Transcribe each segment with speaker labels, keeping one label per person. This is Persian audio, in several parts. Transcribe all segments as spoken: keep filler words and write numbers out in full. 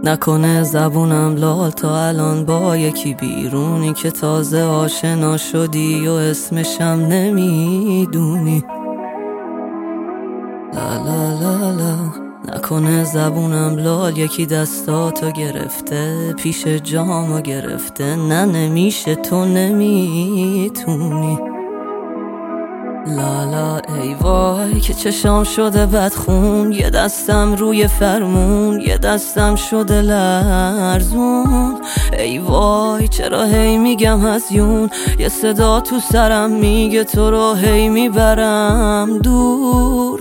Speaker 1: نکنه زبونم لال تا الان با یکی بیرونی که تازه آشنا شدی و اسمشم نمیدونی. لا لا لا لا نکنه زبونم لال یکی دستاتو گرفته پیش جامو گرفته. نه نمیشه تو نمیتونی. لالا ای وای که چشام شده بدخون، یه دستم روی فرمون یه دستم شده لرزون. ای وای چرا هی میگم هزیون، یه صدا تو سرم میگه تو رو هی میبرم دور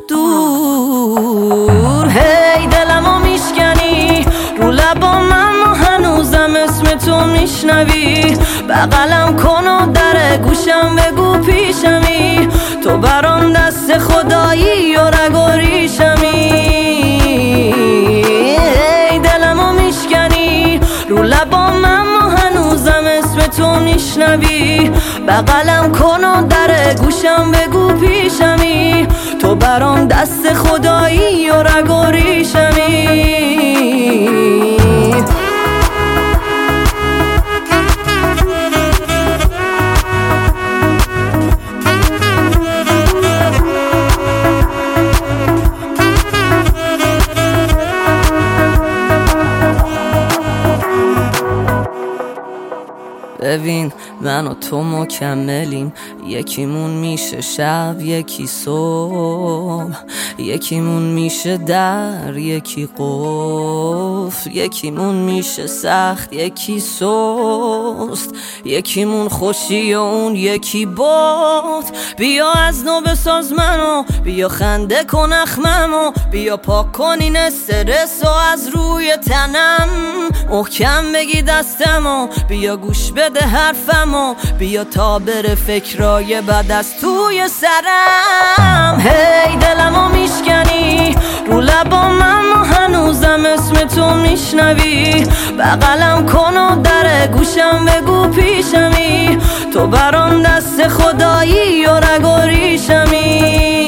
Speaker 1: دور. هی دلمو میشکنی رو لبام اما هنوزم اسم تو میشنوی. بغلم کن و در گوشم بگو پیشمی، تو برام دست خدایی و رگ و ریشمی. ای دلمو میشکنی رو لبام اما هنوزم اسم تو میشنوی. بغلم کن و در گوشم بگو پیشمی، تو برام دست خدایی و رگ و ریشمی. ببین من و تو مکملیم، یکیمون میشه شب یکی صبح، یکیمون میشه در یکی قفل، یکیمون میشه سخت یکی سست، یکیمون خوشی و اون یکی باد. بیا از نو بساز منو، بیا خنده کن اخممو، بیا پاک کن این استرس و از روی تنم محکم بگی دستمو، بیا گوش بده حرفمو، بیا تا بره فکرای بد از توی سرم. هی دلمو میشکنی رو لبام اما هنوزم اسم تو میشنوی. بغلم کن و در گوشم بگو پیشمی، تو برام دست خدایی و رگ و ریشمی.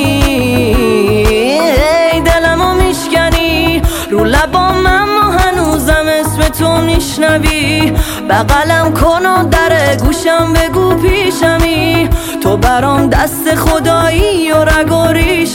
Speaker 1: هی دلمو میشکنی رو لبام اما هنوزم اسم تو میشنوی. بغلم کن و در گوشم بگو پیشمی، تو برام دست خدایی و رگ و ریشمی.